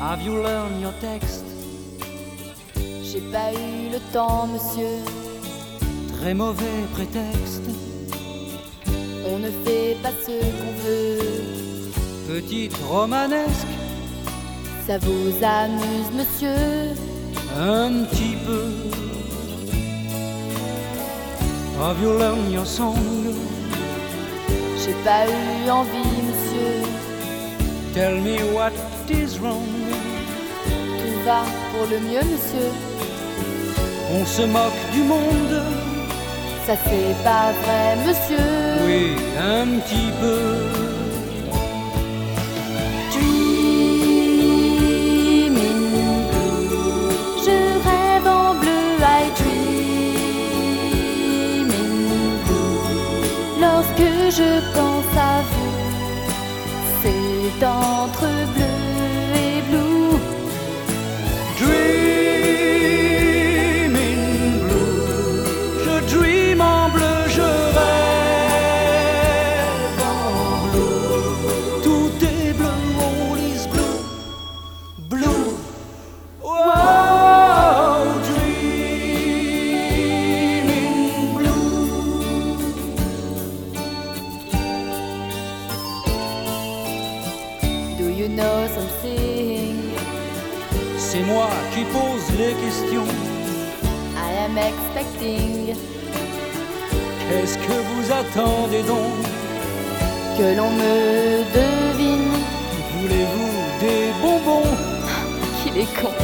Have you learned your text? J'ai pas eu le temps, monsieur. Très mauvais prétexte. On ne fait pas ce qu'on veut. Petite romanesque. Ça vous amuse, monsieur? Un petit peu. Have you learned your song? J'ai pas eu envie, monsieur. Tell me what is wrong. Tout va pour le mieux, monsieur. On se moque du monde. Ça c'est pas vrai, monsieur. Oui, un petit peu. Dreaming blue, je rêve en bleu. I dreaming blue. Lorsque je pense à vous, c'est entre bleu et blue. Dreaming blue, je dream en bleu, je rêve en bleu. Tout est bleu, all is blue, blue. Oh, dreaming blue. Do you know something? C'est moi qui pose les questions. I am expecting Qu'est-ce que vous attendez donc? que l'on me devine. Voulez-vous des bonbons? Qu'il est con.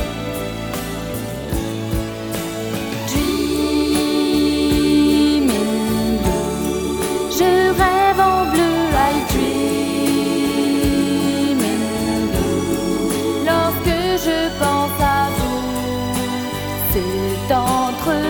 Dreaming blue, je rêve en bleu. I dreaming blue. Lorsque je pense à vous, c'est entre